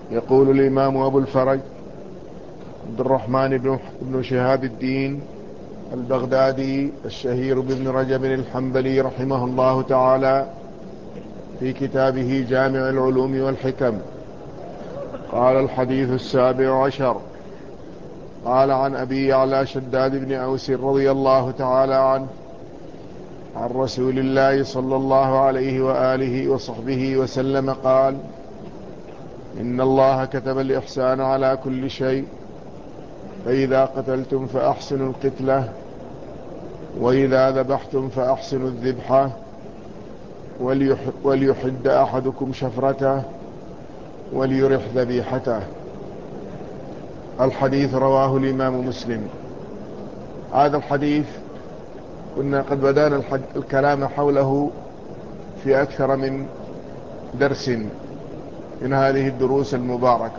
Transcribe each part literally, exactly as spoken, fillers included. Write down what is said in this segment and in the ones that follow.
يقول الإمام أبو الفرج عبد الرحمن بن بن شهاب الدين البغدادي الشهير بابن رجب الحنبلي رحمه الله تعالى في كتابه جامع العلوم والحكم، قال: الحديث السابع عشر. قال: عن أبي يعلى شداد بن أوس رضي الله تعالى عنه عن رسول الله صلى الله عليه وآله وصحبه وسلم قال: إن الله كتب الإحسان على كل شيء، فإذا قتلتم فأحسنوا القتلة، وإذا ذبحتم فأحسنوا الذبحة، وليحد أحدكم شفرته وليرح ذبيحته. الحديث رواه الإمام مسلم. هذا الحديث كنا قد بدأنا الكلام حوله في أكثر من درس من هذه الدروس المباركة،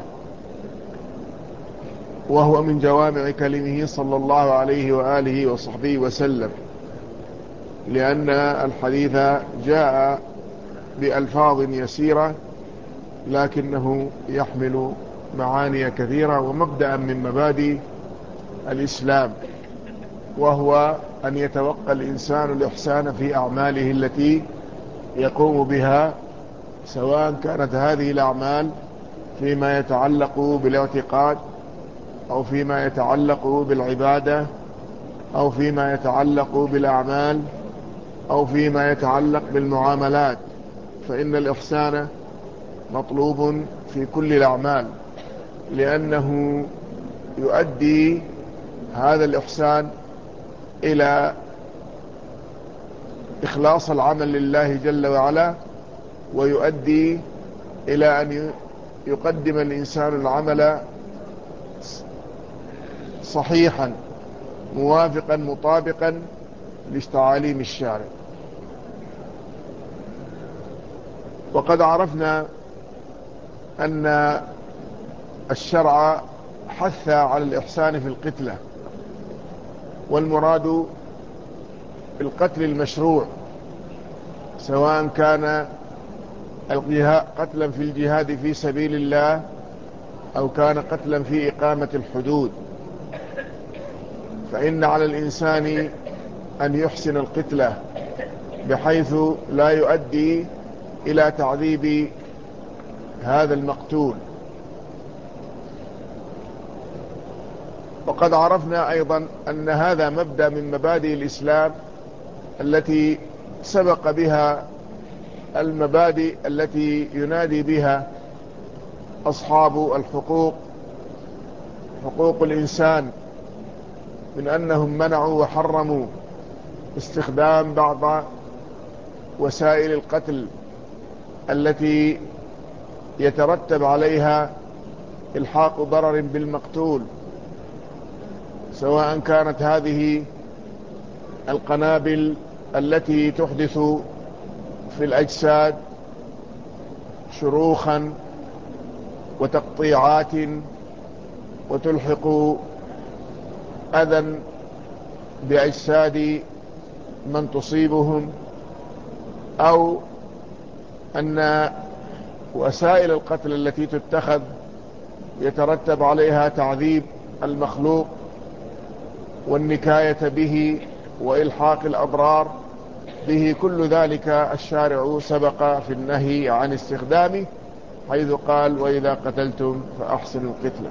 وهو من جوامع كلمه صلى الله عليه وآله وصحبه وسلم، لأن الحديث جاء بألفاظ يسيرة لكنه يحمل معاني كثيرة ومبدأ من مبادئ الإسلام، وهو أن يتوقع الإنسان الإحسان في أعماله التي يقوم بها، سواء كانت هذه الأعمال فيما يتعلق بالاعتقاد، أو فيما يتعلق بالعبادة، أو فيما يتعلق بالأعمال، أو فيما يتعلق بالمعاملات، فإن الإحسان مطلوب في كل الأعمال، لأنه يؤدي هذا الإحسان إلى إخلاص العمل لله جل وعلا، ويؤدي إلى أن يقدم الإنسان العمل صحيحا موافقا مطابقا لتعاليم الشارع. وقد عرفنا أن الشرع حث على الإحسان في القتلة، والمراد بالقتل المشروع، سواء كان قتلا في الجهاد في سبيل الله، أو كان قتلا في إقامة الحدود، فإن على الإنسان أن يحسن القتلة بحيث لا يؤدي إلى تعذيب هذا المقتول. وقد عرفنا أيضا أن هذا مبدأ من مبادئ الإسلام التي سبق بها المبادئ التي ينادي بها أصحاب الحقوق، حقوق الإنسان، من أنهم منعوا وحرموا استخدام بعض وسائل القتل التي يترتب عليها إلحاق ضرر بالمقتول، سواء كانت هذه القنابل التي تحدث في الأجساد شروخا وتقطيعات وتلحق أذى بأجساد من تصيبهم، أو أن وسائل القتل التي تتخذ يترتب عليها تعذيب المخلوق والنكاية به وإلحاق الأضرار به، كل ذلك الشارع سبق في النهي عن استخدامه، حيث قال: وإذا قتلتم فأحسنوا القتلة.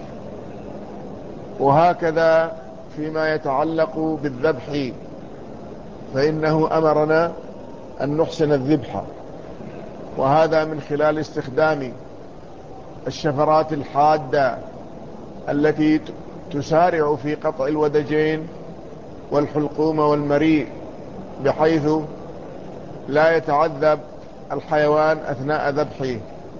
وهكذا فيما يتعلق بالذبح، فإنه أمرنا أن نحسن الذبح، وهذا من خلال استخدام الشفرات الحادة التي تسارع في قطع الودجين والحلقوم والمريء، بحيث لا يتعذب الحيوان أثناء ذبحه،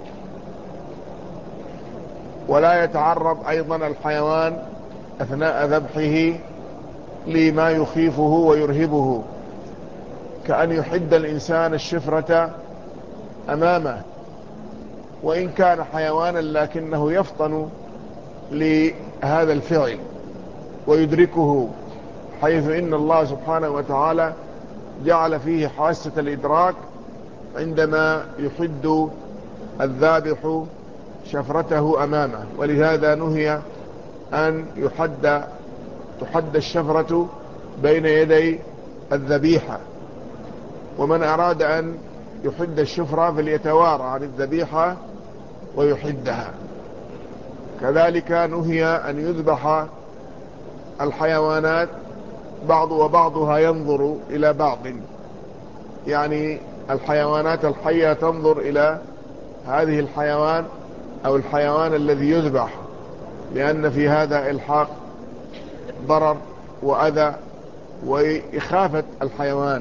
ولا يتعرض أيضا الحيوان أثناء ذبحه لما يخيفه ويرهبه، كأن يحد الإنسان الشفرة أمامه، وإن كان حيوانا لكنه يفطن لهذا الفعل ويدركه، حيث إن الله سبحانه وتعالى جعل فيه حاسة الإدراك عندما يحد الذابح شفرته أمامه، ولهذا نهي أن يحد تحد الشفرة بين يدي الذبيحة. ومن أراد أن يحد الشفرة فليتوارى عن الذبيحة ويحدها. كذلك نهي أن يذبح الحيوانات بعض وبعضها ينظر إلى بعض، يعني الحيوانات الحية تنظر إلى هذه الحيوان أو الحيوان الذي يذبح، لأن في هذا إلحاق ضرر وأذى وإخافة الحيوان.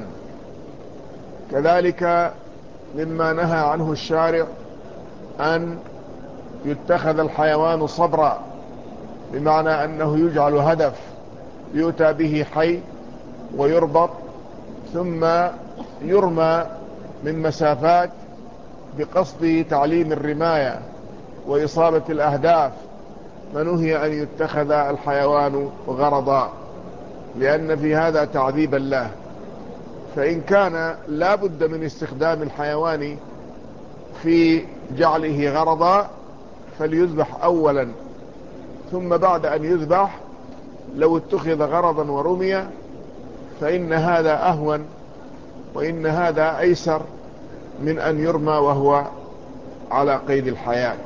كذلك مما نهى عنه الشارع أن يتخذ الحيوان صبرا، بمعنى أنه يجعل هدف يؤتى به حي ويربط ثم يرمى من مسافات بقصد تعليم الرماية وإصابة الأهداف، فنهي أن يتخذ الحيوان غرضا، لأن في هذا تعذيبا له. فإن كان لا بد من استخدام الحيوان في جعله غرضا فليذبح أولا، ثم بعد أن يذبح لو اتخذ غرضا ورمي فإن هذا أهون، وإن هذا أيسر من أن يرمى وهو على قيد الحياة.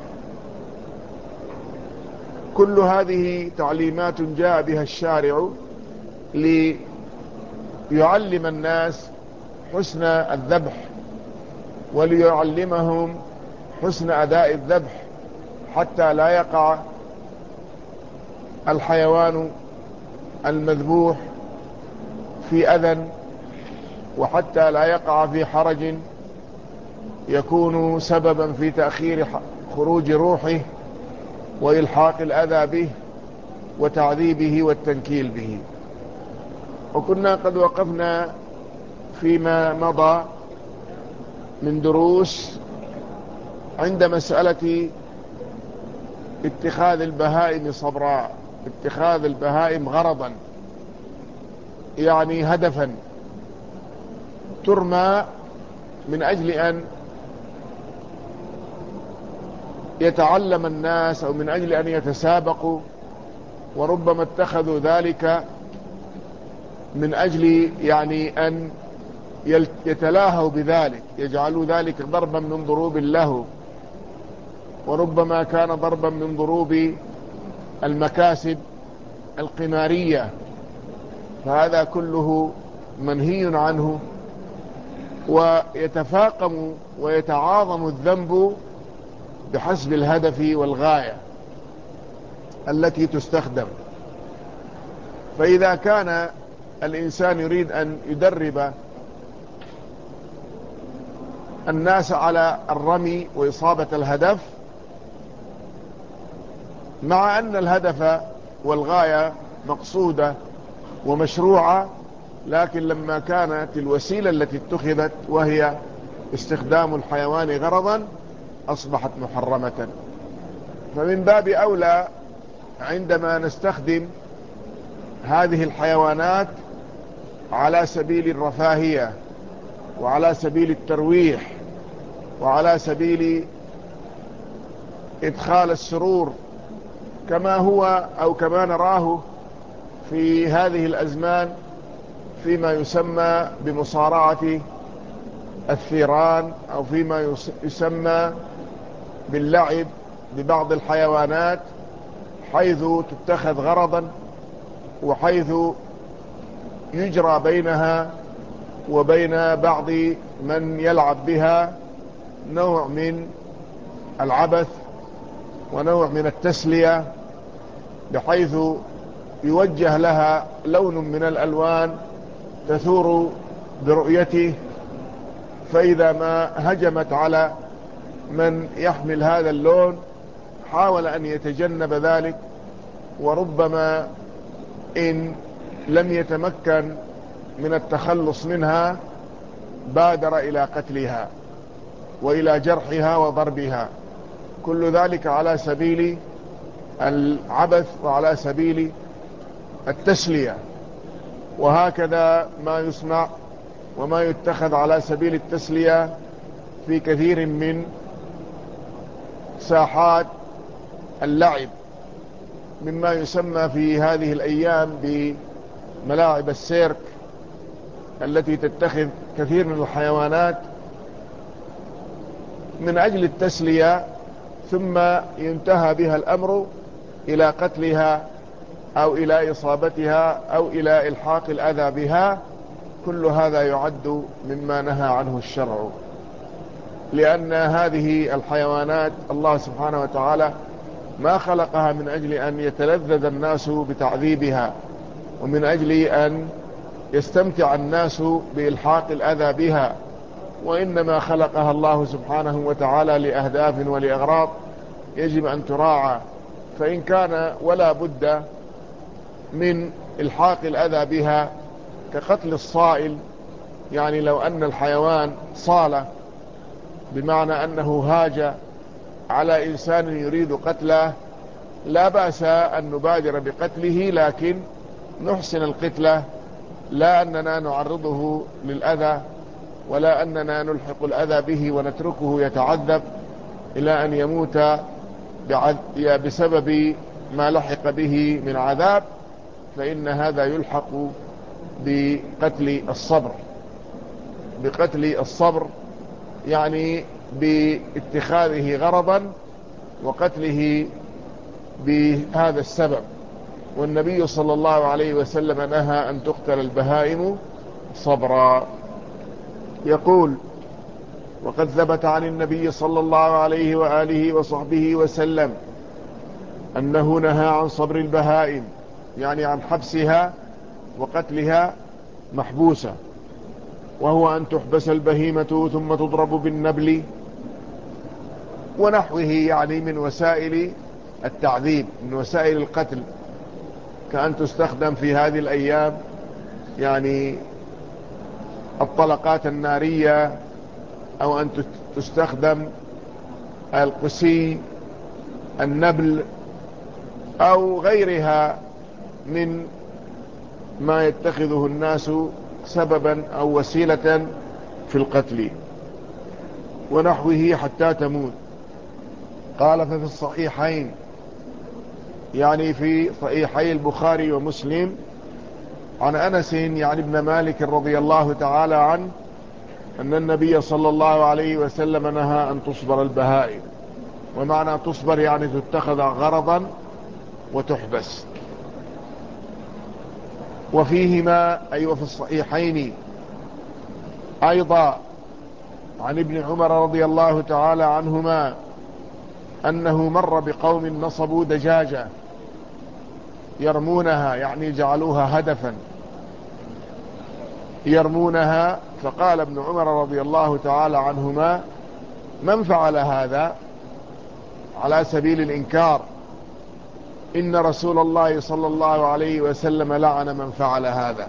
كل هذه تعليمات جاء بها الشارع ليعلم الناس حسن الذبح، وليعلمهم حسن أداء الذبح، حتى لا يقع الحيوان المذبوح في أذى، وحتى لا يقع في حرج يكون سببا في تأخير خروج روحه وإلحاق الأذى به وتعذيبه والتنكيل به. وكنا قد وقفنا فيما مضى من دروس عند مسألة اتخاذ البهائم صبراء، اتخاذ البهائم غرضا، يعني هدفا ترمى من أجل أن يتعلم الناس أو من أجل أن يتسابقوا، وربما اتخذوا ذلك من أجل يعني أن يتلاهوا بذلك، يجعلوا ذلك ضربا من ضروب اللهو، وربما كان ضربا من ضروب المكاسب القمارية. فهذا كله منهي عنه، ويتفاقم ويتعاظم الذنب بحسب الهدف والغاية التي تستخدم. فإذا كان الإنسان يريد أن يدرب الناس على الرمي وإصابة الهدف، مع أن الهدف والغاية مقصودة ومشروعة، لكن لما كانت الوسيلة التي اتخذت وهي استخدام الحيوان غرضا أصبحت محرمة. فمن باب أولى عندما نستخدم هذه الحيوانات على سبيل الرفاهية وعلى سبيل الترويح وعلى سبيل إدخال السرور، كما هو أو كما نراه في هذه الأزمان فيما يسمى بمصارعة الثيران، أو فيما يسمى باللعب ببعض الحيوانات، حيث تتخذ غرضا، وحيث يجرى بينها وبين بعض من يلعب بها نوع من العبث ونوع من التسلية، بحيث يوجه لها لون من الألوان تثور برؤيته، فإذا ما هجمت على من يحمل هذا اللون حاول أن يتجنب ذلك، وربما إن لم يتمكن من التخلص منها بادر إلى قتلها وإلى جرحها وضربها، كل ذلك على سبيل العبث وعلى سبيل التسلية. وهكذا ما يصنع وما يتخذ على سبيل التسلية في كثير من ساحات اللعب، مما يسمى في هذه الأيام بملاعب السيرك التي تتخذ كثير من الحيوانات من أجل التسلية، ثم ينتهى بها الأمر إلى قتلها أو إلى إصابتها أو إلى إلحاق الأذى بها. كل هذا يعد مما نهى عنه الشرع، لأن هذه الحيوانات الله سبحانه وتعالى ما خلقها من أجل أن يتلذذ الناس بتعذيبها ومن أجل أن يستمتع الناس بإلحاق الأذى بها، وإنما خلقها الله سبحانه وتعالى لأهداف ولأغراض يجب أن تراعى. فإن كان ولا بد من إلحاق الأذى بها كقتل الصائل، يعني لو أن الحيوان صال بمعنى أنه هاج على إنسان يريد قتله، لا بأس أن نبادر بقتله، لكن نحسن القتلة، لا أننا نعرضه للأذى ولا أننا نلحق الأذى به ونتركه يتعذب إلى أن يموت بسبب ما لحق به من عذاب، فإن هذا يلحق بقتل الصبر بقتل الصبر يعني باتخاذه غرضا وقتله بهذا السبب. والنبي صلى الله عليه وسلم نهى أن تقتل البهائم صبرا. يقول: وقد ثبت عن النبي صلى الله عليه وآله وصحبه وسلم أنه نهى عن صبر البهائم، يعني عن حبسها وقتلها محبوسة، وهو أن تحبس البهيمة ثم تضرب بالنبل ونحوه، يعني من وسائل التعذيب، من وسائل القتل، كأن تستخدم في هذه الأيام يعني الطلقات النارية، أو أن تستخدم القسي، النبل، أو غيرها من ما يتخذه الناس سببا أو وسيلة في القتل ونحوه حتى تموت. قال: ففي الصحيحين، يعني في صحيحي البخاري ومسلم، عن أنس يعني ابن مالك رضي الله تعالى عنه أن النبي صلى الله عليه وسلم نهى أن تصبر البهائم. ومعنى تصبر يعني تتخذ غرضا وتحبس. وفيهما أي وفي الصحيحين أيضا عن ابن عمر رضي الله تعالى عنهما أنه مر بقوم نصبوا دجاجة يرمونها، يعني جعلوها هدفا يرمونها، فقال ابن عمر رضي الله تعالى عنهما: من فعل هذا؟ على سبيل الإنكار: إن رسول الله صلى الله عليه وسلم لعن من فعل هذا،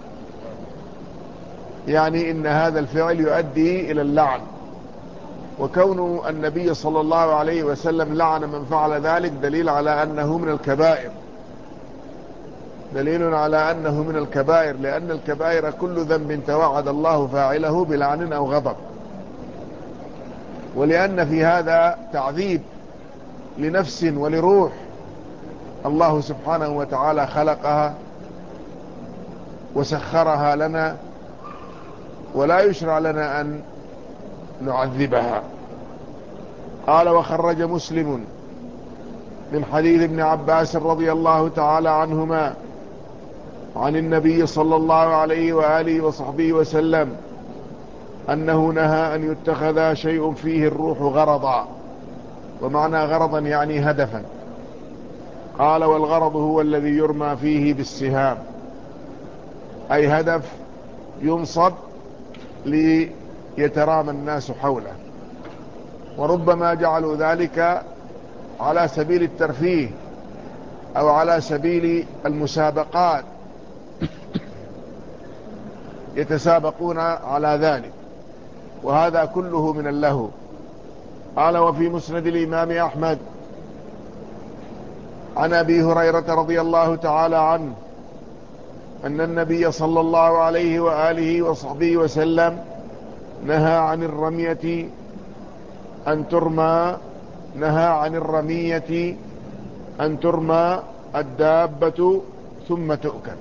يعني إن هذا الفعل يؤدي إلى اللعن. وكون النبي صلى الله عليه وسلم لعن من فعل ذلك دليل على أنه من الكبائر، دليل على أنه من الكبائر، لأن الكبائر كل ذنب توعد الله فاعله بلعن أو غضب، ولأن في هذا تعذيب لنفس ولروح الله سبحانه وتعالى خلقها وسخرها لنا، ولا يشرع لنا أن نعذبها. قال: وخرج مسلم من حديث ابن عباس رضي الله تعالى عنهما عن النبي صلى الله عليه وآله وصحبه وسلم أنه نهى أن يتخذ شيء فيه الروح غرضا. ومعنى غرضا يعني هدفا. قال: والغرض هو الذي يرمى فيه بالسهام، أي هدف ينصب ليترامى الناس حوله. وربما جعلوا ذلك على سبيل الترفيه أو على سبيل المسابقات، يتسابقون على ذلك، وهذا كله من اللهو. قال: وفي مسند الإمام أحمد عن أبي هريرة رضي الله تعالى عنه أن النبي صلى الله عليه وآله وصحبه وسلم نهى عن الرمية، أن ترمى نهى عن الرمية أن ترمى الدابة ثم تؤكل،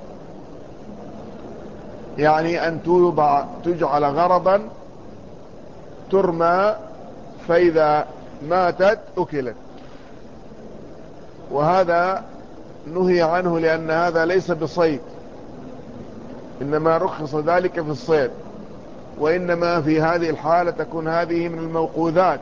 يعني أن توضع تجعل غرضا ترمى فإذا ماتت أكلت، وهذا نهي عنه لأن هذا ليس بصيد، إنما رخص ذلك في الصيد، وإنما في هذه الحالة تكون هذه من الموقوذات،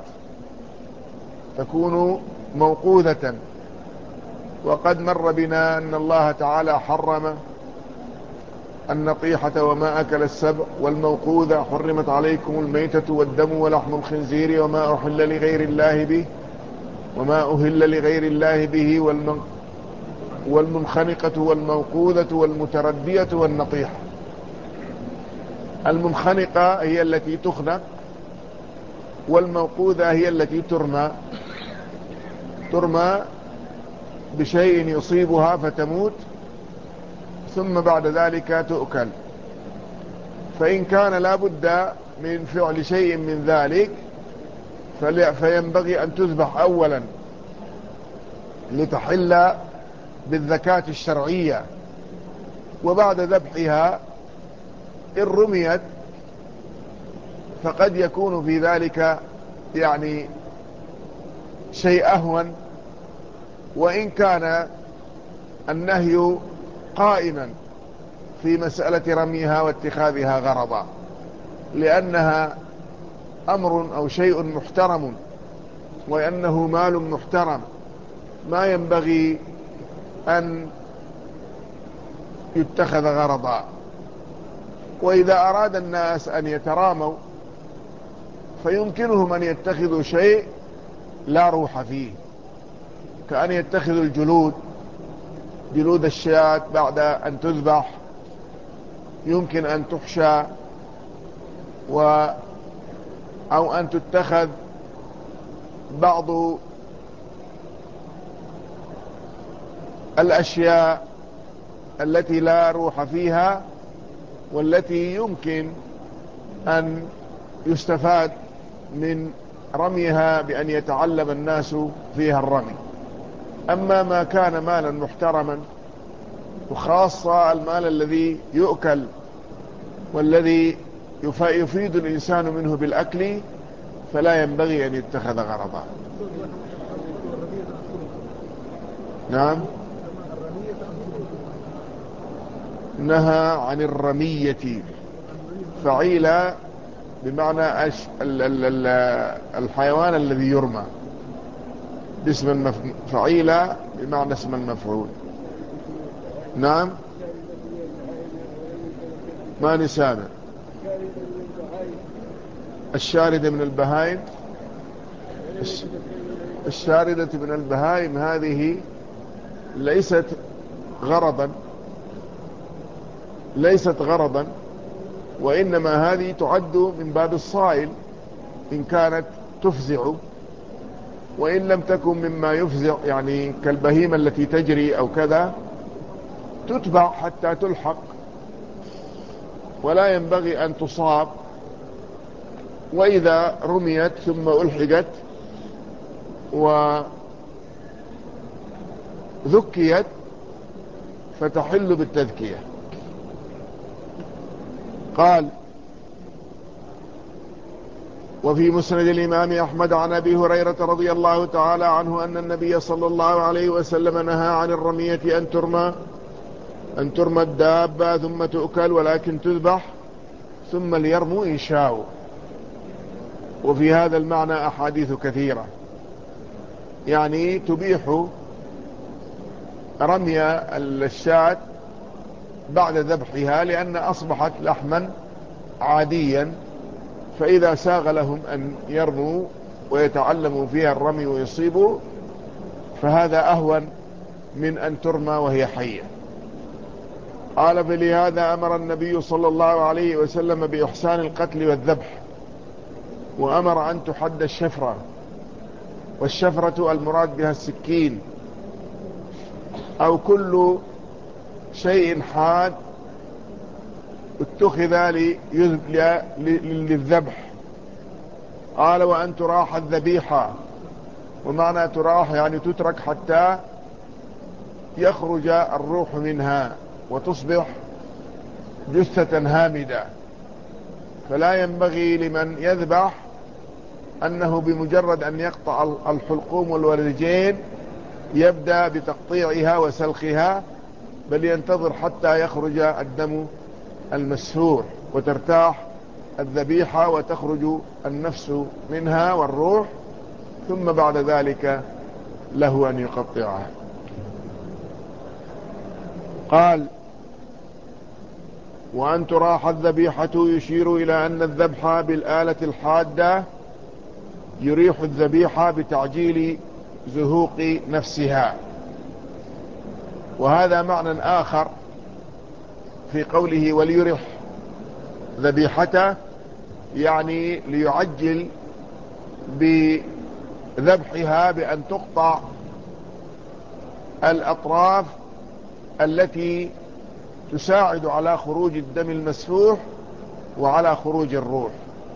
تكون موقوذة. وقد مر بنا أن الله تعالى حرم النطيحة وما أكل السبع والموقوذة، حرمت عليكم الميتة والدم ولحم الخنزير وما أحل لغير الله به وما أهل لغير الله به والمنخنقة والموقوذة والمتردية والنطيحة. المنخنقة هي التي تخنق، والموقوذة هي التي ترمى ترمى بشيء يصيبها فتموت، ثم بعد ذلك تؤكل. فإن كان لا بد من فعل شيء من ذلك فينبغي أن تذبح أولا لتحل بالزكاة الشرعية، وبعد ذبحها إن رميت فقد يكون في ذلك يعني شيء أهون، وإن كان النهي قائما في مسألة رميها واتخاذها غرضا، لأنها أمر أو شيء محترم، وأنه مال محترم ما ينبغي أن يتخذ غرضا. وإذا أراد الناس أن يتراموا فيمكنهم أن يتخذوا شيء لا روح فيه، كأن يتخذوا الجلود، جلود الشاة بعد أن تذبح يمكن أن تحشى، و أو أن تتخذ بعض الأشياء التي لا روح فيها والتي يمكن أن يستفاد من رميها بأن يتعلم الناس فيها الرمي. أما ما كان مالا محترما، وخاصة المال الذي يؤكل والذي يفيد الإنسان منه بالأكل، فلا ينبغي أن يتخذ غرضا. نعم، نهى عن الرمية، فعيلة بمعنى أش... ال... ال... ال... الحيوان الذي يرمى باسم المف... فعيلة بمعنى اسم المفعول. نعم، ما نسانا الشاردة من البهائم. الشاردة من البهائم هذه ليست غرضا ليست غرضا وإنما هذه تعد من باب الصائل إن كانت تفزع، وإن لم تكن مما يفزع يعني كالبهيمة التي تجري أو كذا تتبع حتى تلحق، ولا ينبغي أن تصاب، وإذا رميت ثم ألحقت وذكيت فتحل بالتذكية. قال: وفي مسند الإمام أحمد عن أبي هريرة رضي الله تعالى عنه أن النبي صلى الله عليه وسلم نهى عن الرمية أن ترمى أن ترمى الدابة ثم تؤكل، ولكن تذبح ثم ليرموا إن شاءوا. وفي هذا المعنى أحاديث كثيرة، يعني تبيح رمي الشاة بعد ذبحها لأن أصبحت لحما عاديا، فإذا ساغ لهم أن يرموا ويتعلموا فيها الرمي ويصيبوا فهذا أهون من أن ترمى وهي حية. قال: فلهذا أمر النبي صلى الله عليه وسلم بإحسان القتل والذبح، وأمر أن تحد الشفرة، والشفرة المراد بها السكين أو كل شيء حاد اتخذ للذبح. قال: وأن تراح الذبيحة، ومعنى تراح يعني تترك حتى يخرج الروح منها وتصبح جثة هامدة. فلا ينبغي لمن يذبح أنه بمجرد أن يقطع الحلقوم والورجين يبدأ بتقطيعها وسلخها، بل ينتظر حتى يخرج الدم المسفوح وترتاح الذبيحة وتخرج النفس منها والروح، ثم بعد ذلك له أن يقطعها. قال: وأن تراح الذبيحة، يشير إلى أن الذبح بالآلة الحادة يريح الذبيحة بتعجيل زهوق نفسها. وهذا معنى آخر في قوله وليرح ذبيحته، يعني ليعجل بذبحها بأن تقطع الأطراف التي تساعد على خروج الدم المسفوح وعلى خروج الروح،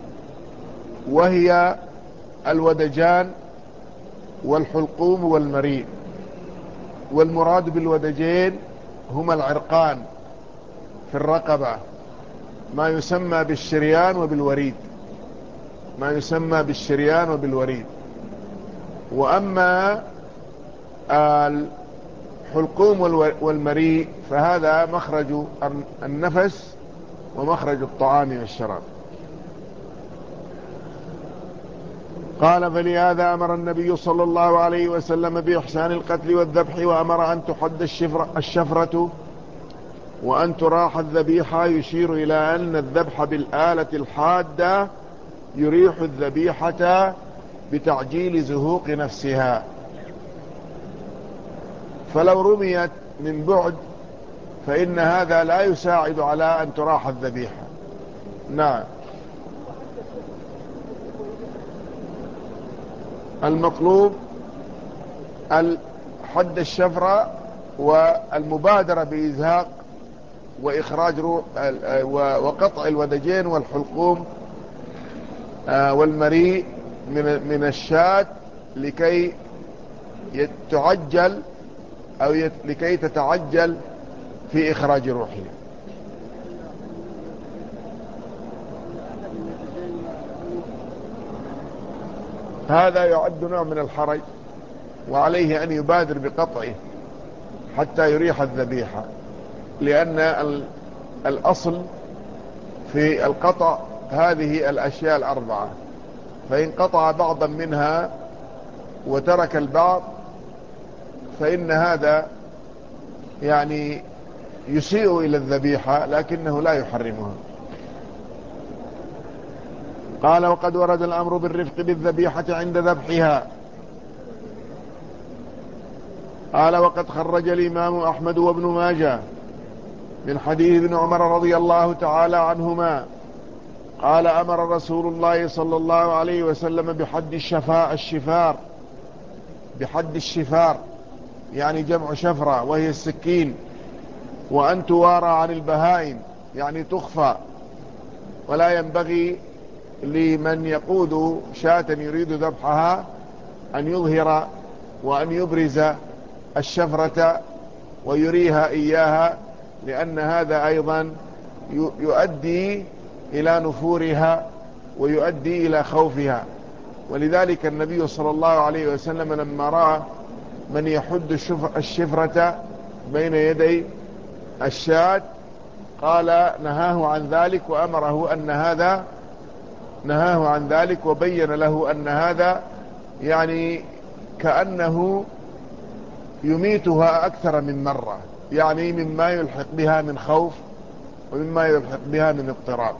وهي الودجان والحلقوم والمريء. والمراد بالودجين هما العرقان في الرقبة، ما يسمى بالشريان وبالوريد، ما يسمى بالشريان وبالوريد. وأما الحلقوم والمريء فهذا مخرج النفس ومخرج الطعام والشراب. قال: فلهذا أمر النبي صلى الله عليه وسلم بإحسان القتل والذبح، وأمر أن تحد الشفرة وأن تراح الذبيحة، يشير إلى أن الذبح بالآلة الحادة يريح الذبيحة بتعجيل زهوق نفسها. فلو رميت من بعد فإن هذا لا يساعد على أن تراح الذبيحة. نعم. المطلوب حد الشفرة والمبادرة بإزهاق وإخراج روح وقطع الودجين والحلقوم والمريء من الشاة لكي تعجل أو لكي تتعجل في إخراج روحه. هذا يعد نوع من الحرج، وعليه أن يبادر بقطعه حتى يريح الذبيحة، لأن الأصل في القطع هذه الأشياء الأربعة، فإن قطع بعضا منها وترك البعض فإن هذا يعني يسيء إلى الذبيحة لكنه لا يحرمها. قال: وقد ورد الأمر بالرفق بالذبيحة عند ذبحها. قال: وقد خرج الإمام أحمد وابن ماجه من حديث ابن عمر رضي الله تعالى عنهما قال: أمر رسول الله صلى الله عليه وسلم بحد الشفاء الشفار بحد الشفار يعني جمع شفرة وهي السكين، وأن توارى عن البهائم يعني تخفى، ولا ينبغي لمن يقود شاة يريد ذبحها أن يظهر وأن يبرز الشفرة ويريها إياها، لأن هذا أيضا يؤدي إلى نفورها ويؤدي إلى خوفها. ولذلك النبي صلى الله عليه وسلم لما رأى من يحد الشفرة بين يدي الشاة قال نهاه عن ذلك، وأمره أن هذا نهاه عن ذلك وبين له أن هذا يعني كأنه يميتها أكثر من مرة، يعني مما يلحق بها من خوف ومما يلحق بها من اضطراب.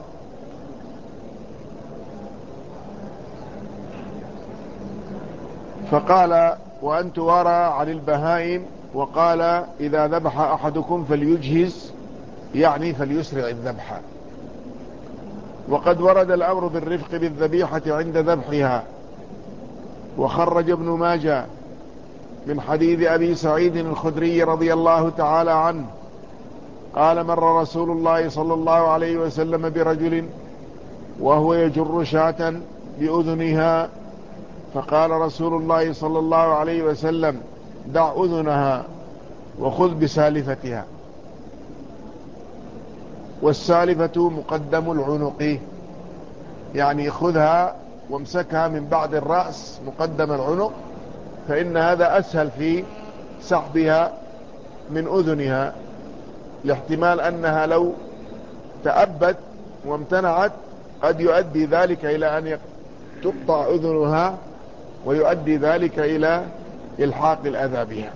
فقال: وأن توارى عن البهائم. وقال: إذا ذبح أحدكم فليجهز يعني فليسرع الذبح. وقد ورد الأمر بالرفق بالذبيحة عند ذبحها. وخرج ابن ماجه من حديث أبي سعيد الخدري رضي الله تعالى عنه قال: مر رسول الله صلى الله عليه وسلم برجل وهو يجر شاة بأذنها، فقال رسول الله صلى الله عليه وسلم: دع أذنها وخذ بسالفتها. والسالفة مقدم العنق، يعني خذها وامسكها من بعد الرأس مقدم العنق، فإن هذا أسهل في سحبها من أذنها، لاحتمال أنها لو تأبت وامتنعت قد يؤدي ذلك إلى أن تقطع أذنها، ويؤدي ذلك إلى إلحاق الأذى بها.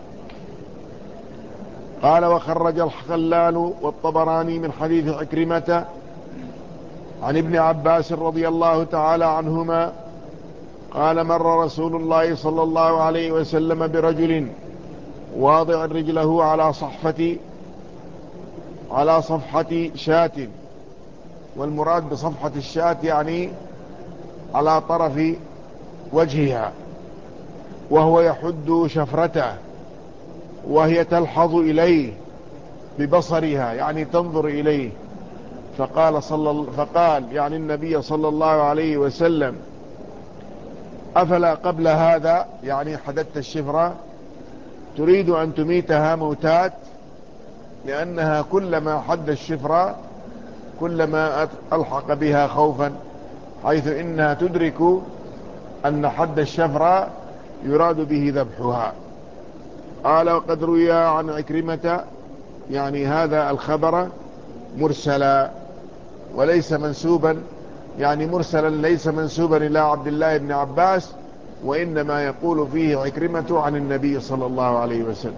قال: وخرج الخلال والطبراني من حديث عكرمة عن ابن عباس رضي الله تعالى عنهما قال: مر رسول الله صلى الله عليه وسلم برجل واضع رجله على صحفة على صفحة شاة، والمراد بصفحة الشاة يعني على طرف وجهها، وهو يحد شفرته وهي تلحظ إليه ببصرها، يعني تنظر إليه. فقال, صلى فقال يعني النبي صلى الله عليه وسلم: أفلا قبل هذا، يعني حددت الشفرة، تريد أن تميتها موتات، لأنها كلما حد الشفرة كلما ألحق بها خوفا، حيث إنها تدرك أن حد الشفرة يراد به ذبحها. قال: وقد روي عن عكرمة، يعني هذا الخبر مرسلا وليس منسوبا، يعني مرسلا ليس منسوبا إلى عبد الله بن عباس، وإنما يقول فيه عكرمة عن النبي صلى الله عليه وسلم.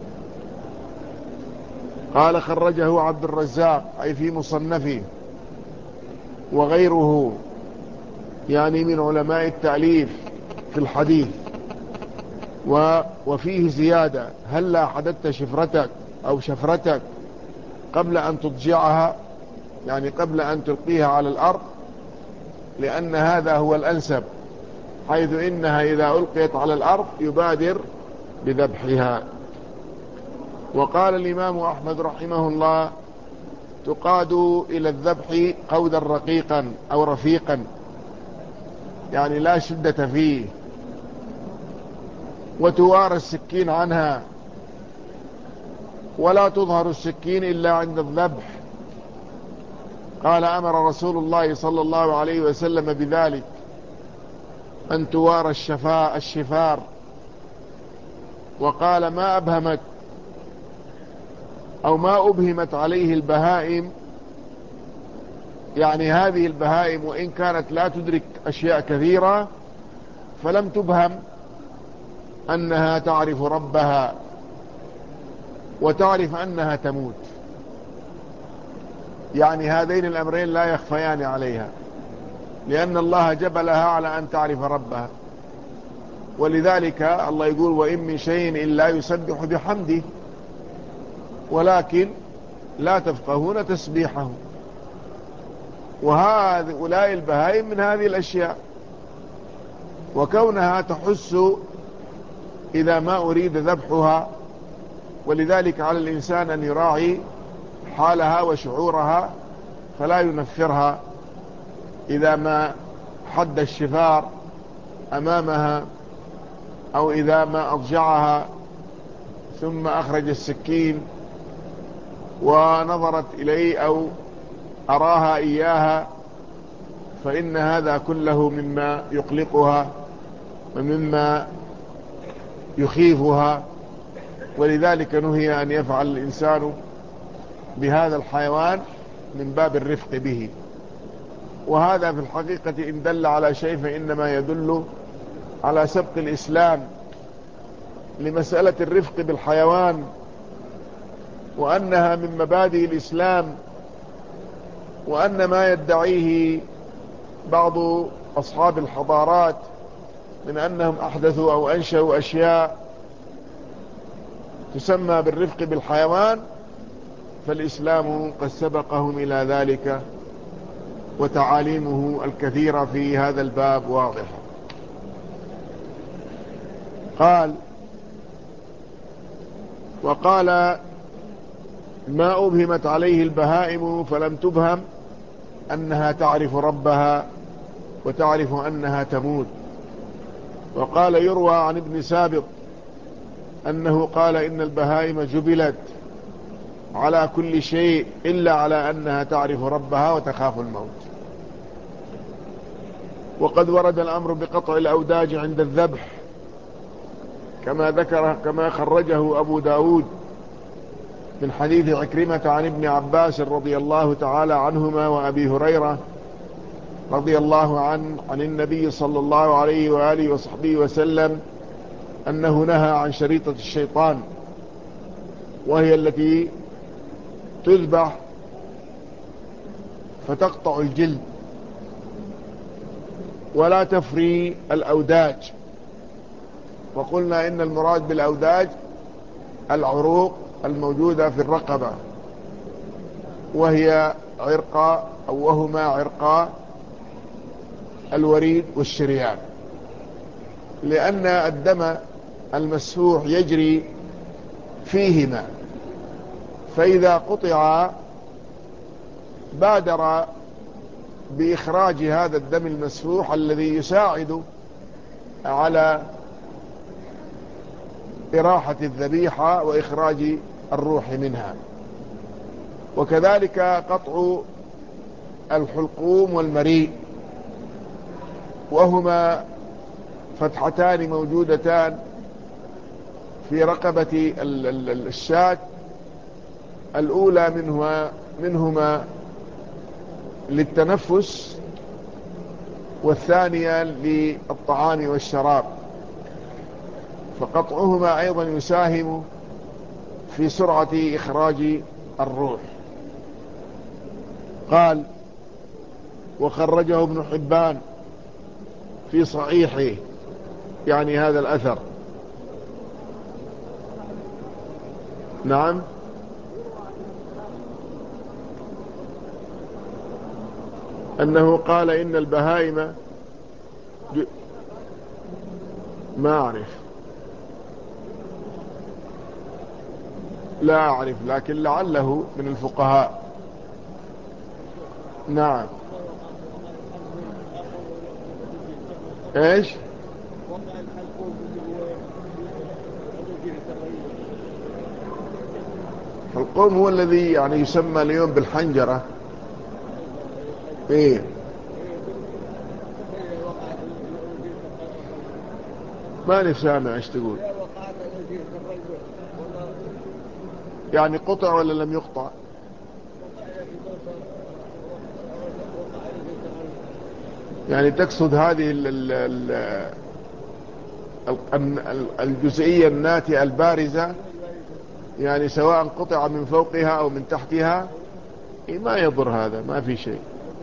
قال: خرجه عبد الرزاق، أي في مصنفه، وغيره يعني من علماء التأليف في الحديث. وفيه زيادة: هلا حددت شفرتك أو شفرتك قبل أن تضجعها، يعني قبل أن تلقيها على الأرض، لأن هذا هو الأنسب، حيث إنها إذا ألقيت على الأرض يبادر بذبحها. وقال الإمام أحمد رحمه الله: تقاد إلى الذبح قودا رقيقا أو رفيقا، يعني لا شدة فيه، وتوارى السكين عنها، ولا تظهر السكين إلا عند الذبح. قال: أمر رسول الله صلى الله عليه وسلم بذلك، أن توارى الشفاء الشفار. وقال: ما أبهمت أو ما أبهمت عليه البهائم، يعني هذه البهائم وإن كانت لا تدرك أشياء كثيرة، فلم تبهم أنها تعرف ربها وتعرف أنها تموت، يعني هذين الأمرين لا يخفيان عليها، لأن الله جبلها على أن تعرف ربها. ولذلك الله يقول: وإن من شيء إلا يسبح بحمده ولكن لا تفقهون تسبيحه. وهؤلاء البهائم من هذه الأشياء، وكونها تحس إذا ما أريد ذبحها، ولذلك على الإنسان أن يراعي حالها وشعورها، فلا ينفرها إذا ما حد الشفار أمامها، أو إذا ما أضجعها ثم أخرج السكين ونظرت إليه أو أراها إياها، فإن هذا كله مما يقلقها ومما يخيفها. ولذلك نهي أن يفعل الإنسان بهذا الحيوان من باب الرفق به. وهذا في الحقيقة إن دل على شيء فإنما يدل على سبق الإسلام لمسألة الرفق بالحيوان، وأنها من مبادئ الإسلام، وأن ما يدعيه بعض أصحاب الحضارات من أنهم أحدثوا أو أنشأوا أشياء تسمى بالرفق بالحيوان، فالإسلام قد سبقهم إلى ذلك، وتعاليمه الكثيرة في هذا الباب واضحة. قال: وقال: ما أبهمت عليه البهائم فلم تبهم أنها تعرف ربها وتعرف أنها تموت. وقال يروى عن ابن سابط أنه قال إن البهائم جبلت على كل شيء إلا على أنها تعرف ربها وتخاف الموت. وقد ورد الأمر بقطع الأوداج عند الذبح كما ذكر كما خرجه أبو داود من حديث عكرمة عن ابن عباس رضي الله تعالى عنهما وأبي هريرة رضي الله عنه عن النبي صلى الله عليه وآله وصحبه وسلم أنه نهى عن شريطة الشيطان، وهي التي تذبح فتقطع الجلد ولا تفري الأوداج. وقلنا إن المراد بالأوداج العروق الموجودة في الرقبة، وهي عرقا أو وهما عرقا الوريد والشريان، لأن الدم المسفوح يجري فيهما، فإذا قطع بادر بإخراج هذا الدم المسفوح الذي يساعد على إراحة الذبيحة وإخراج الروح منها. وكذلك قطع الحلقوم والمريء، وهما فتحتان موجودتان في رقبة الشاة، الأولى منهما, منهما للتنفس، والثانية للطعام والشراب، فقطعهما أيضا يساهم في سرعة إخراج الروح. قال وخرجه ابن حبان في صحيحه، يعني هذا الأثر. نعم. أنه قال إن البهائم ج... ما أعرف، لا أعرف، لكن لعله من الفقهاء. نعم. ايش؟ الحلقوم هو الذي يعني يسمى اليوم بالحنجرة. ايه، ماني سامع ايش تقول. يعني قطع ولا لم يقطع؟ يعني تقصد هذه ال ال ال الجزئية الناتئة البارزة، يعني سواء قطع من فوقها أو من تحتها، ما يضر، هذا ما في شيء.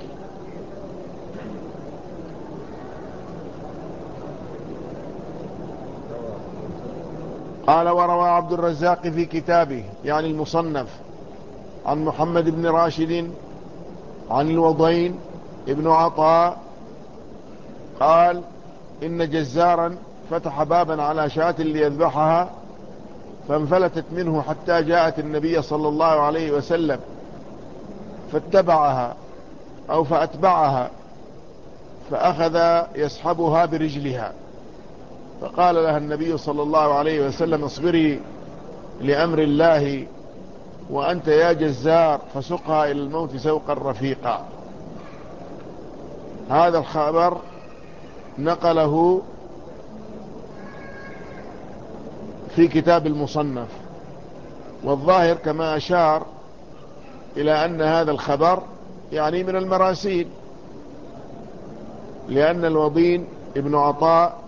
قال وروى عبد الرزاق في كتابه يعني المصنف عن محمد بن راشد عن الوضين ابن عطاء قال إن جزارا فتح بابا على شاة ليذبحها، فانفلتت منه حتى جاءت النبي صلى الله عليه وسلم فاتبعها أو فأتبعها، فأخذ يسحبها برجلها، فقال لها النبي صلى الله عليه وسلم اصبري لأمر الله وأنت يا جزار، فسقها إلى الموت سوقا رفيقا. هذا الخبر نقله في كتاب المصنف، والظاهر كما أشار إلى أن هذا الخبر يعني من المراسيل، لأن الوضين ابن عطاء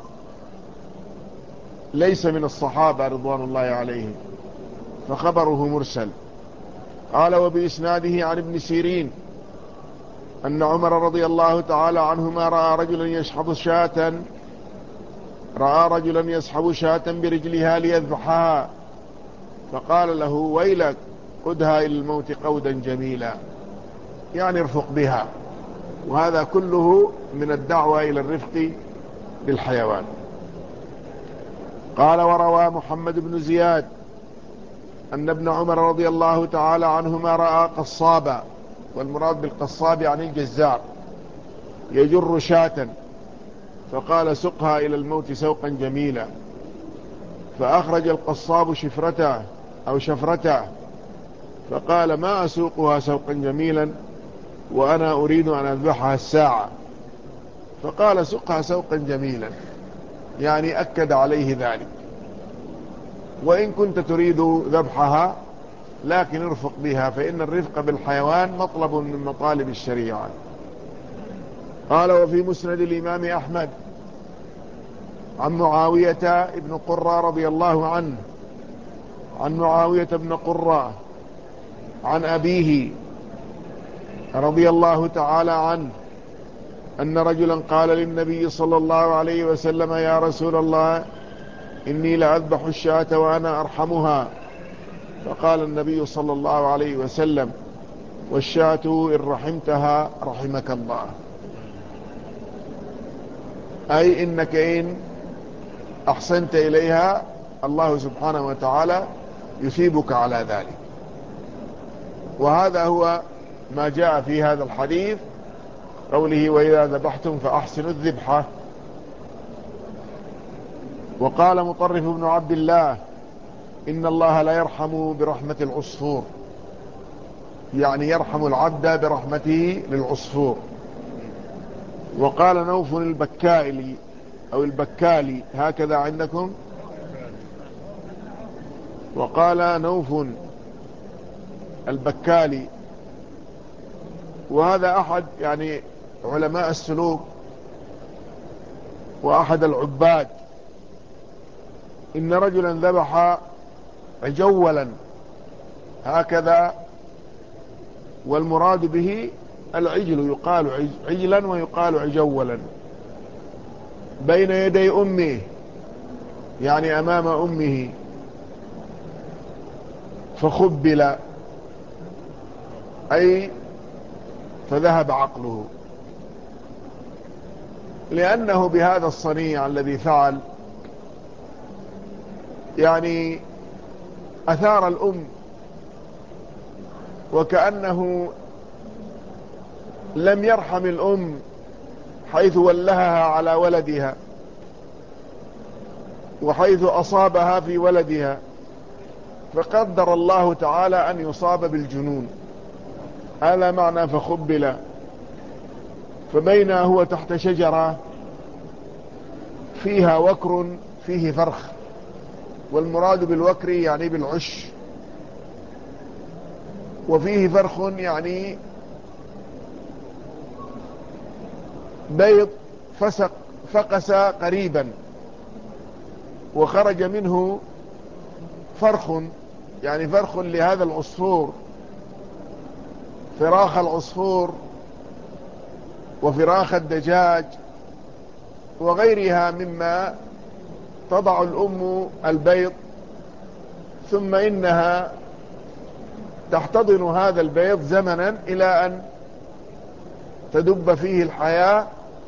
ليس من الصحابة رضوان الله عليهم، فخبره مرسل. قال وبإسناده عن ابن سيرين أن عمر رضي الله تعالى عنهما رأى رجلا يشحب شاة رأى رجلا يسحب شاة برجلها ليذبحها، فقال له ويلك قدها إلى الموت قودا جميلا، يعني ارفق بها. وهذا كله من الدعوة إلى الرفق بالحيوان. قال وروى محمد بن زياد أن ابن عمر رضي الله تعالى عنهما رأى قصابا، والمراد بالقصاب يعني الجزار، يجر شاة فقال سقها إلى الموت سوقا جميلا. فأخرج القصاب شفرته أو شفرته فقال ما أسوقها سوقا جميلا وأنا أريد أن أذبحها الساعة. فقال سقها سوقا جميلا، يعني أكد عليه ذلك، وإن كنت تريد ذبحها لكن ارفق بها، فإن الرفق بالحيوان مطلب من مطالب الشريعة. قال وفي مسند الإمام أحمد عن معاوية ابن قرة رضي الله عنه عن معاوية ابن قرة عن أبيه رضي الله تعالى عنه أن رجلا قال للنبي صلى الله عليه وسلم يا رسول الله إني لأذبح الشاة وأنا أرحمها. فقال النبي صلى الله عليه وسلم والشاة إن رحمتها رحمك الله، أي إنك إن أحسنت إليها الله سبحانه وتعالى يثيبك على ذلك. وهذا هو ما جاء في هذا الحديث، قوله وإذا ذبحتم فأحسنوا الذبحة. وقال مطرف بن عبد الله إن الله لا يرحم برحمة العصفور، يعني يرحم العبد برحمته للعصفور. وقال نوف البكائلي أو البكالي هكذا عندكم، وقال نوف البكالي، وهذا أحد يعني علماء السلوك وأحد العباد. إن رجلا ذبح عجولا هكذا، والمراد به العجل، يقال عجلا ويقال عجولا، بين يدي أمه، يعني أمام أمه، فخبل أي فذهب عقله، لأنه بهذا الصنيع الذي فعل يعني أثار الأم، وكأنه لم يرحم الأم حيث ولهها على ولدها وحيث أصابها في ولدها، فقدر الله تعالى أن يصاب بالجنون. هذا معنى فخبل. فبين هو تحت شجرة فيها وكر فيه فرخ، والمراد بالوكر يعني بالعش، وفيه فرخ يعني بيض فسق فقس قريبا، وخرج منه فرخ، يعني فرخ لهذا العصفور، فراخ العصفور وفراخ الدجاج وغيرها مما تضع الأم البيض، ثم إنها تحتضن هذا البيض زمنا إلى أن تدب فيه الحياة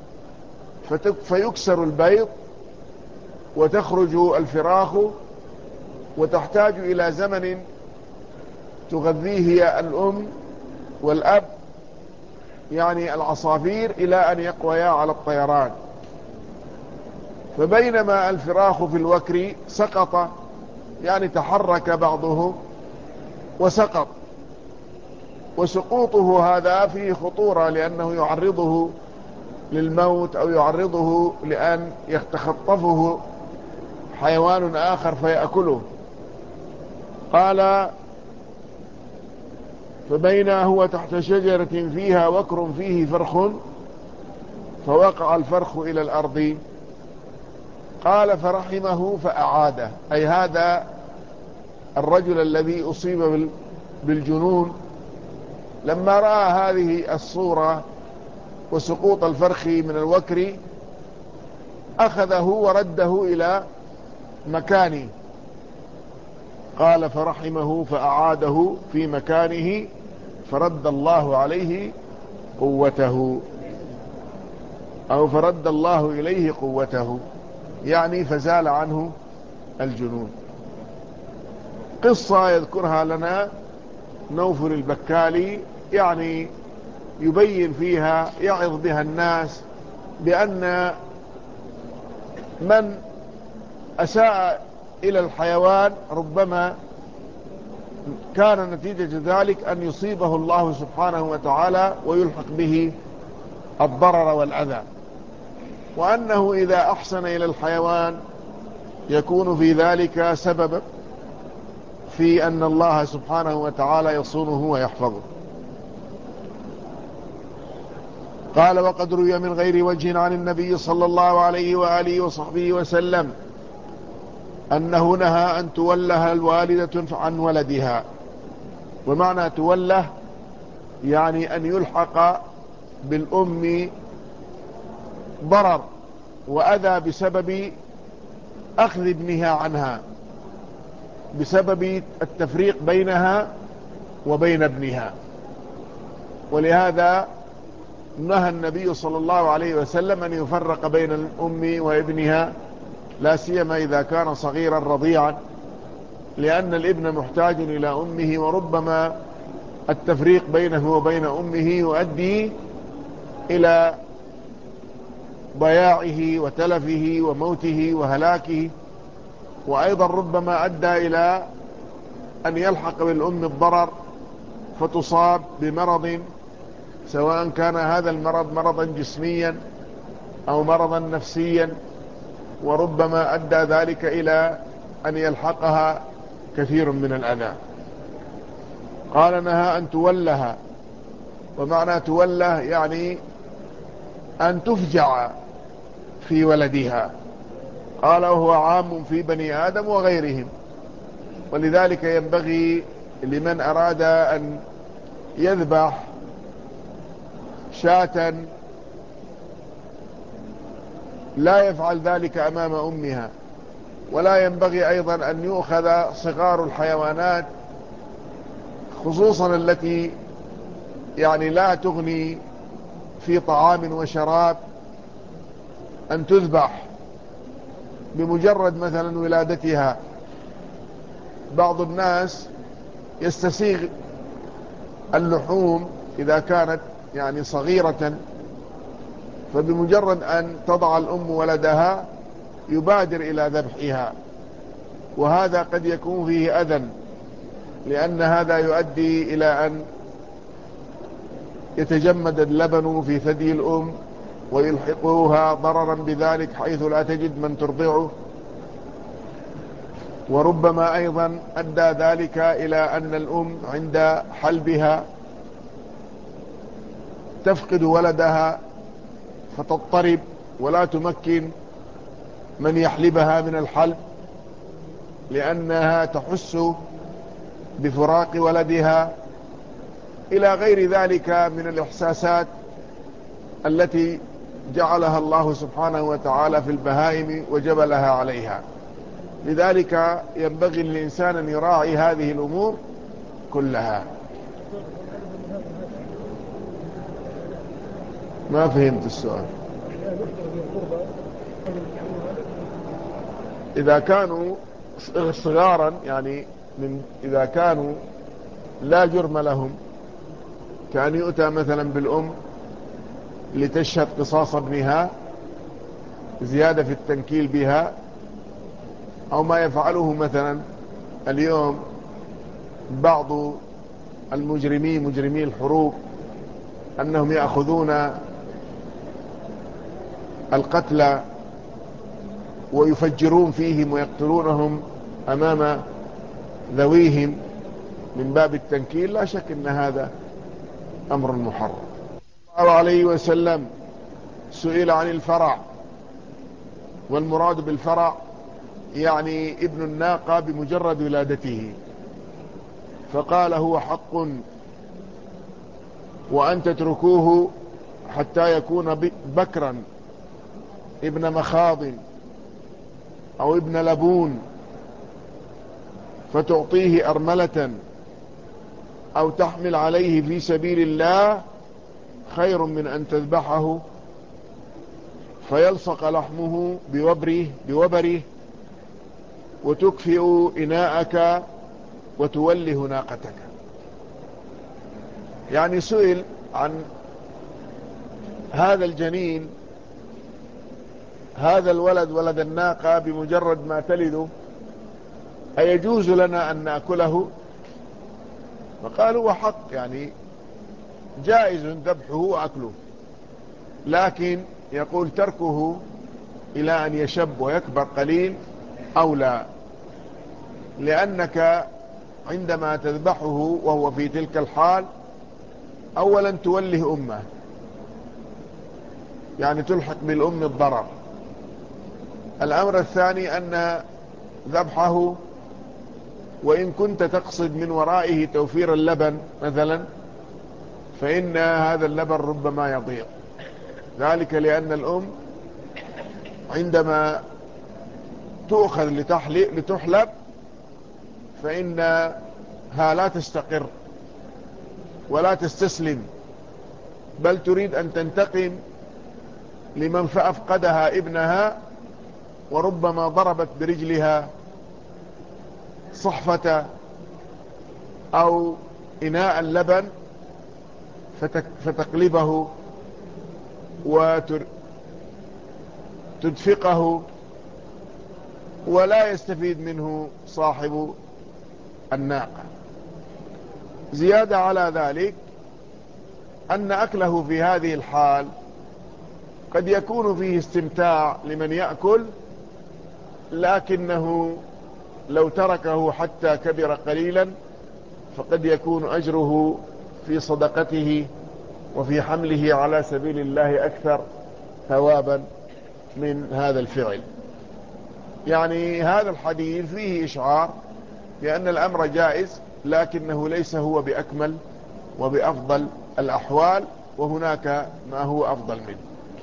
فيكسر البيض وتخرج الفراخ، وتحتاج إلى زمن تغذيه الأم والأب، يعني العصافير، إلى أن يقويا على الطيران. فبينما الفراخ في الوكر سقط، يعني تحرك بعضه وسقط، وسقوطه هذا فيه خطورة، لأنه يعرضه للموت أو يعرضه لأن يتخطفه حيوان آخر فيأكله. قال فبينا هو تحت شجرة فيها وكر فيه فرخ فوقع الفرخ إلى الأرض. قال فرحمه فأعاده، أي هذا الرجل الذي أصيب بالجنون لما رأى هذه الصورة وسقوط الفرخ من الوكر أخذه ورده إلى مكانه. قال فرحمه فأعاده في مكانه فرد الله عليه قوته، أو فرد الله إليه قوته، يعني فزال عنه الجنون. قصة يذكرها لنا نوفل البكالي، يعني يبين فيها، يعظ بها الناس بأن من أساء إلى الحيوان ربما كان نتيجة ذلك أن يصيبه الله سبحانه وتعالى ويلحق به الضرر والأذى، وأنه إذا أحسن إلى الحيوان يكون في ذلك سبب في أن الله سبحانه وتعالى يصونه ويحفظه. قال: وقد روي من غير وجه عن النبي صلى الله عليه وآله وصحبه وسلم أنه نهى أن تولها الوالدة عن ولدها. ومعنى توله يعني أن يلحق بالأم ضرر وأذى بسبب أخذ ابنها عنها، بسبب التفريق بينها وبين ابنها. ولهذا نهى النبي صلى الله عليه وسلم أن يفرق بين الأم وابنها، لا سيما إذا كان صغيرا رضيعا، لأن الابن محتاج إلى أمه، وربما التفريق بينه وبين أمه يؤدي إلى ضياعه وتلفه وموته وهلاكه، وأيضا ربما أدى إلى أن يلحق بالأم الضرر فتصاب بمرض، سواء كان هذا المرض مرضا جسميا أو مرضا نفسيا، وربما أدى ذلك إلى أن يلحقها كثير من الأذى. قال: نهى أن تولها. ومعنى توله يعني أن تفجع في ولدها. قال: وهو عام في بني آدم وغيرهم. ولذلك ينبغي لمن أراد أن يذبح شاة لا يفعل ذلك أمام أمها، ولا ينبغي أيضا أن يؤخذ صغار الحيوانات، خصوصا التي يعني لا تغني في طعام وشراب، أن تذبح بمجرد مثلا ولادتها. بعض الناس يستسيغ اللحوم إذا كانت يعني صغيرة، فبمجرد أن تضع الأم ولدها يبادر إلى ذبحها، وهذا قد يكون فيه أذى، لأن هذا يؤدي إلى أن يتجمد اللبن في ثدي الأم ويلحقها ضررا بذلك، حيث لا تجد من ترضعه. وربما أيضا أدى ذلك إلى أن الأم عند حلبها تفقد ولدها فتضطرب ولا تمكن من يحلبها من الحلب، لأنها تحس بفراق ولدها، إلى غير ذلك من الإحساسات التي جعلها الله سبحانه وتعالى في البهائم وجبلها عليها. لذلك ينبغي للإنسان أن يراعي هذه الأمور كلها. ما فهمت السؤال. إذا كانوا صغارا، يعني من إذا كانوا لا جرم لهم، كان يؤتى مثلا بالأم لتشهد قصاص ابنها زيادة في التنكيل بها، أو ما يفعله مثلا اليوم بعض المجرمين مجرمي الحروب، أنهم يأخذون القتلى ويفجرون فيهم ويقتلونهم أمام ذويهم من باب التنكيل. لا شك أن هذا أمر محرم. صلى الله عليه وسلم سئل عن الفرع، والمراد بالفرع يعني ابن الناقة بمجرد ولادته، فقال: هو حق، وأن تتركوه حتى يكون بكرا ابن مخاض أو ابن لبون، فتعطيه أرملة أو تحمل عليه في سبيل الله، خير من أن تذبحه فيلصق لحمه بوبره, بوبره وتكفئ إناءك وتوله ناقتك. يعني سئل عن هذا الجنين: هذا الولد ولد الناقة بمجرد ما تلد أيجوز لنا أن نأكله؟ فقالوا وحق، يعني جائز ذبحه وأكله، لكن يقول تركه إلى أن يشب ويكبر قليل أولى، لأنك عندما تذبحه وهو في تلك الحال أولا توله أمه، يعني تلحق بالأم الضرر. الأمر الثاني أن ذبحه وإن كنت تقصد من ورائه توفير اللبن مثلا، فإن هذا اللبن ربما يضيع، ذلك لأن الأم عندما تؤخذ لتحلب فإنها لا تستقر ولا تستسلم، بل تريد أن تنتقم لمن فأفقدها ابنها، وربما ضربت برجلها صحفة أو إناء اللبن فتقلبه وتدفقه، ولا يستفيد منه صاحب الناقة. زيادة على ذلك أن أكله في هذه الحال قد يكون فيه استمتاع لمن يأكل، لكنه لو تركه حتى كبر قليلا فقد يكون أجره في صدقته وفي حمله على سبيل الله أكثر ثوابا من هذا الفعل. يعني هذا الحديث فيه إشعار بأن الأمر جائز، لكنه ليس هو بأكمل وبأفضل الأحوال، وهناك ما هو أفضل منه.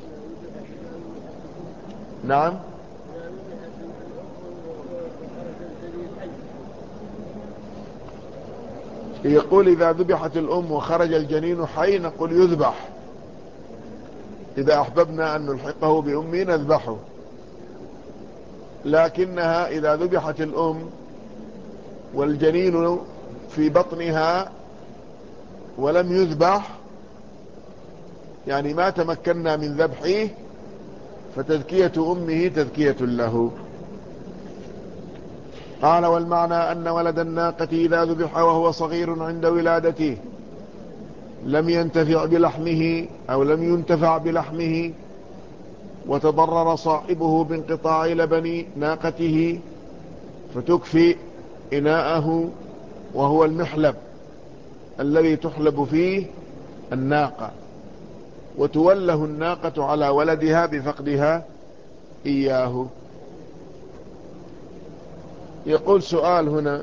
نعم. يقول إذا ذبحت الأم وخرج الجنين حي نقول يذبح، إذا أحببنا أن نلحقه بأمه نذبحه، لكنها إذا ذبحت الأم والجنين في بطنها ولم يذبح، يعني ما تمكنا من ذبحه، فتذكية أمه تذكية له. قال والمعنى أن ولد الناقة إذا ذبح وهو صغير عند ولادته لم ينتفع بلحمه أو لم ينتفع بلحمه وتضرر صاحبه بانقطاع لبن ناقته، فتكفي إناءه وهو المحلب الذي تحلب فيه الناقة، وتوله الناقة على ولدها بفقدها إياه. يقول سؤال هنا: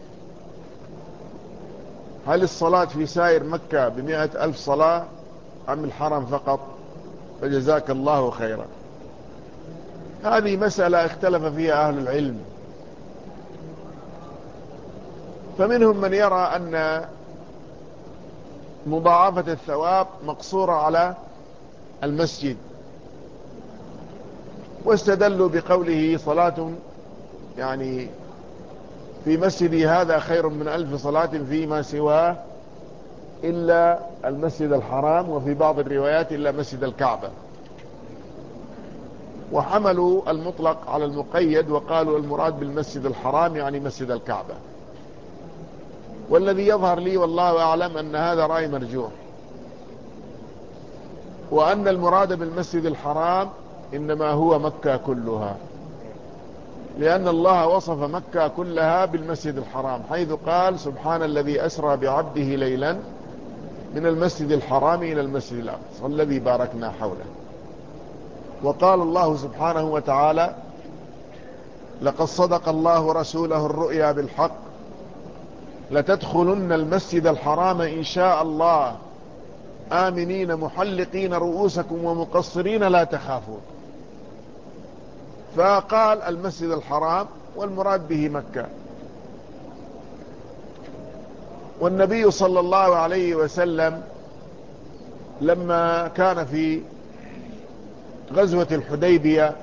هل الصلاة في سائر مكة بمئة ألف صلاة أم الحرم فقط؟ فجزاك الله خيرا. هذه مسألة اختلف فيها أهل العلم، فمنهم من يرى أن مضاعفة الثواب مقصورة على المسجد، واستدلوا بقوله صلاة يعني في مسجدي هذا خير من ألف صلاة فيما سواه إلا المسجد الحرام، وفي بعض الروايات إلا مسجد الكعبة، وحملوا المطلق على المقيد وقالوا المراد بالمسجد الحرام يعني مسجد الكعبة. والذي يظهر لي والله أعلم أن هذا رأي مرجوح، وأن المراد بالمسجد الحرام إنما هو مكة كلها، لأن الله وصف مكة كلها بالمسجد الحرام، حيث قال سبحان الذي أسرى بعبده ليلا من المسجد الحرام إلى المسجد الأقصى الذي باركنا حوله. وقال الله سبحانه وتعالى: لقد صدق الله رسوله الرؤيا بالحق لتدخلن المسجد الحرام إن شاء الله آمنين محلقين رؤوسكم ومقصرين لا تخافون. فقال المسجد الحرام والمراد به مكة. والنبي صلى الله عليه وسلم لما كان في غزوة الحديبية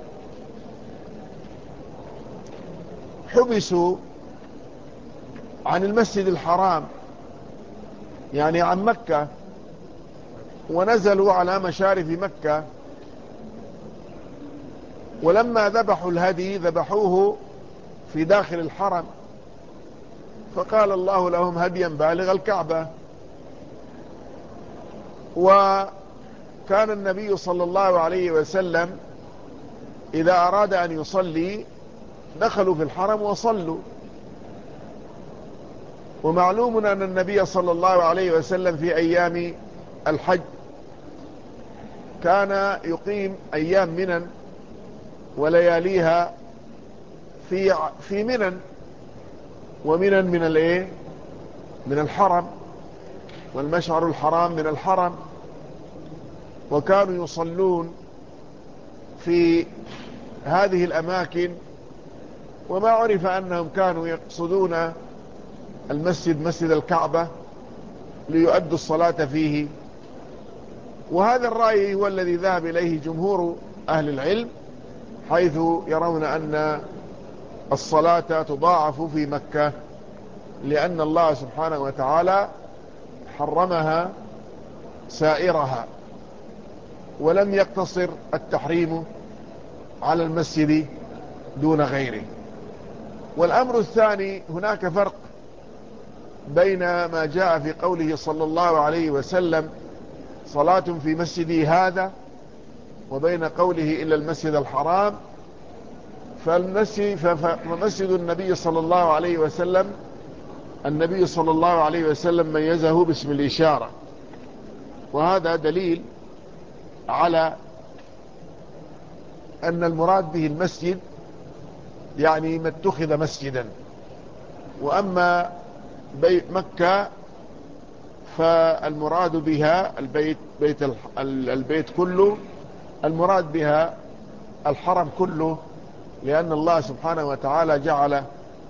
حبسوا عن المسجد الحرام، يعني عن مكة، ونزلوا على مشارف مكة، ولما ذبحوا الهدي ذبحوه في داخل الحرم، فقال الله لهم هديا بالغ الكعبة. وكان النبي صلى الله عليه وسلم إذا أراد أن يصلي دخلوا في الحرم وصلوا. ومعلوم أن النبي صلى الله عليه وسلم في أيام الحج كان يقيم أيام منى ولياليها في في منى، ومنى من الايه من الحرم، والمشعر الحرام من الحرم، وكانوا يصلون في هذه الأماكن. وما عرف أنهم كانوا يقصدون المسجد مسجد الكعبة ليؤدوا الصلاة فيه. وهذا الرأي هو الذي ذهب إليه جمهور أهل العلم، حيث يرون أن الصلاة تضاعف في مكة، لأن الله سبحانه وتعالى حرمها سائرها، ولم يقتصر التحريم على المسجد دون غيره. والأمر الثاني، هناك فرق بين ما جاء في قوله صلى الله عليه وسلم صلاة في مسجدي هذا، وبين قوله إلا المسجد الحرام. فالمسجد فمسجد النبي صلى الله عليه وسلم، النبي صلى الله عليه وسلم ميزه باسم الإشارة، وهذا دليل على أن المراد به المسجد يعني ما اتخذ مسجدا. وأما بيت مكة فالمراد بها البيت بيت البيت كله، المراد بها الحرم كله، لأن الله سبحانه وتعالى جعل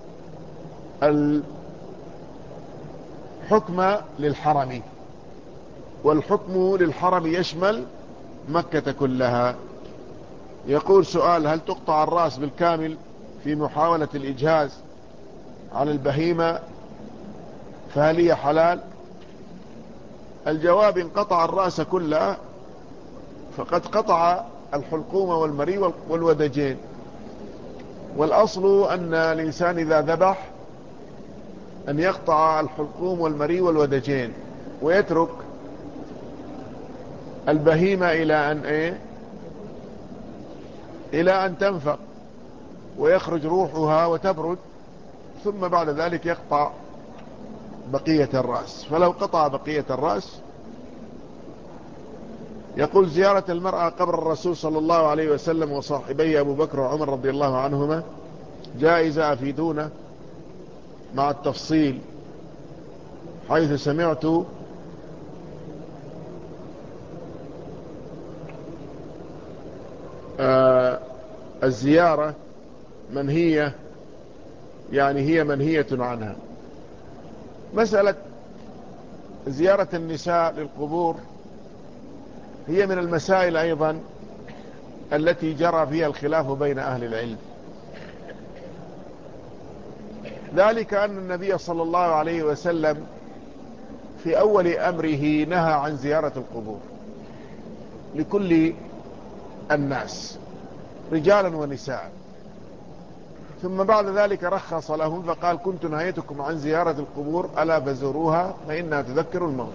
الحكم للحرم، والحكم للحرم يشمل مكة كلها. يقول سؤال: هل تقطع الرأس بالكامل في محاولة الإجهاز على البهيمة، فهل هي حلال؟ الجواب: إن قطع الرأس كله فقد قطع الحلقوم والمري والودجين. والأصل أن الإنسان إذا ذبح أن يقطع الحلقوم والمري والودجين، ويترك البهيمة إلى أن إيه إلى أن تنفق ويخرج روحها وتبرد، ثم بعد ذلك يقطع بقية الرأس. فلو قطع بقية الرأس. يقول: زيارة المرأة قبر الرسول صلى الله عليه وسلم وصاحبيه أبو بكر وعمر رضي الله عنهما جائزة، أفيدونا مع التفصيل، حيث سمعت آه الزيارة منهية، يعني هي منهية عنها. مسألة زيارة النساء للقبور هي من المسائل أيضا التي جرى فيها الخلاف بين أهل العلم، ذلك أن النبي صلى الله عليه وسلم في أول أمره نهى عن زيارة القبور لكل الناس رجالا ونساء، ثم بعد ذلك رخص لهم فقال: كنت نهيتكم عن زيارة القبور ألا فزوروها فإنها تذكر الموت.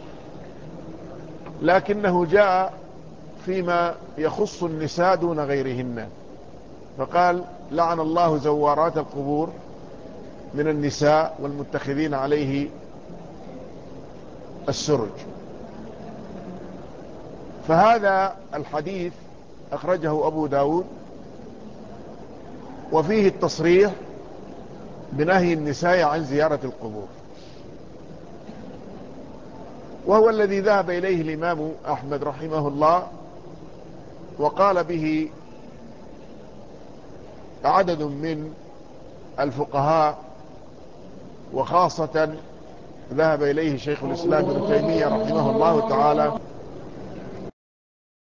لكنه جاء فيما يخص النساء دون غيرهن، فقال: لعن الله زوارات القبور من النساء والمتخذين عليه السرج. فهذا الحديث أخرجه أبو داود، وفيه التصريح بنهي النساء عن زيارة القبور، وهو الذي ذهب إليه الإمام أحمد رحمه الله، وقال به عدد من الفقهاء، وخاصة ذهب إليه شيخ الإسلام ابن تيمية رحمه الله تعالى